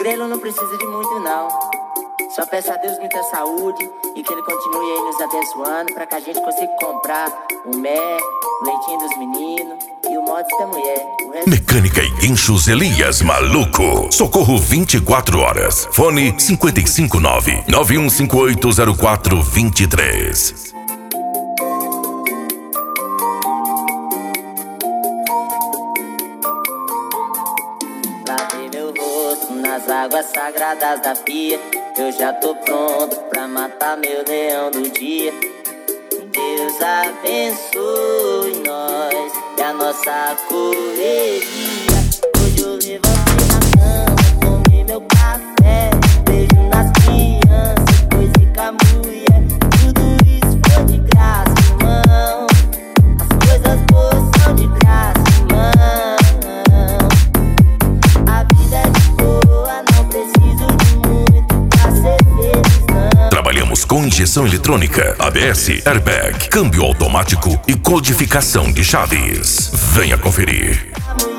Grelo não precisa de muito não. Só peço a Deus muita saúde e que ele continue aí nos abençoando pra que a gente consiga comprar o mé, o leitinho dos meninos e o mods da mulher. Mecânica e Guinchos Elias Maluco. Socorro 24 horas. Fone 559-91580423. Lavei meu rosto nas águas sagradas da pia. Eu já tô pronto pra matar meu leão do dia. Deus abençoe nós e a nossa correria. Hoje eu levantei na cama, tomei meu café, beijo nas crianças, coisa com a mulher. Tudo isso foi de graça, irmão. As coisas boas são de graça, irmão. A vida é de boa, não preciso de muito pra ser feliz, não. Trabalhamos com injeção eletrônica, ABS, airbag, câmbio automático e codificação de chaves. Venha conferir.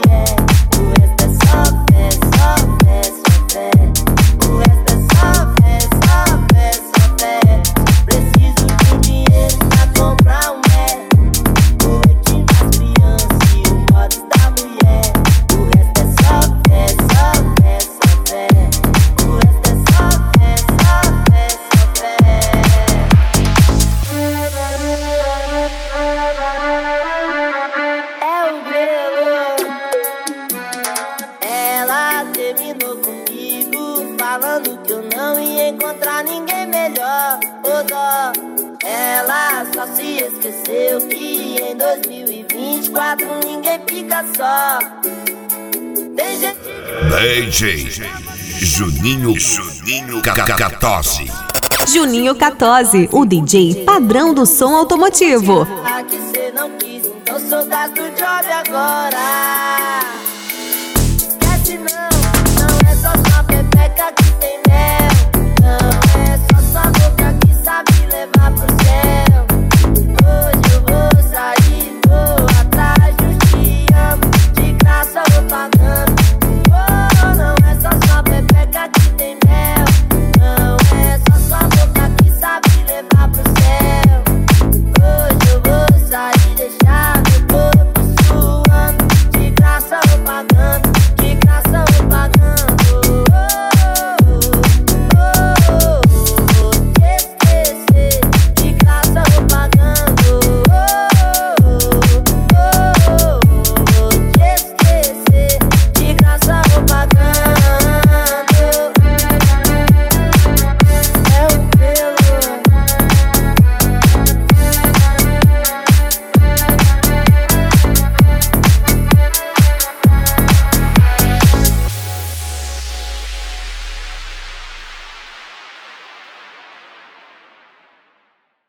Falando que eu não ia encontrar ninguém melhor. Ô dó, ela só se esqueceu que em 2024 ninguém fica só. Tem gente... DJ Juninho Catose. Juninho Catose, o DJ padrão do som automotivo. Que cê não quis, então sou da do job agora.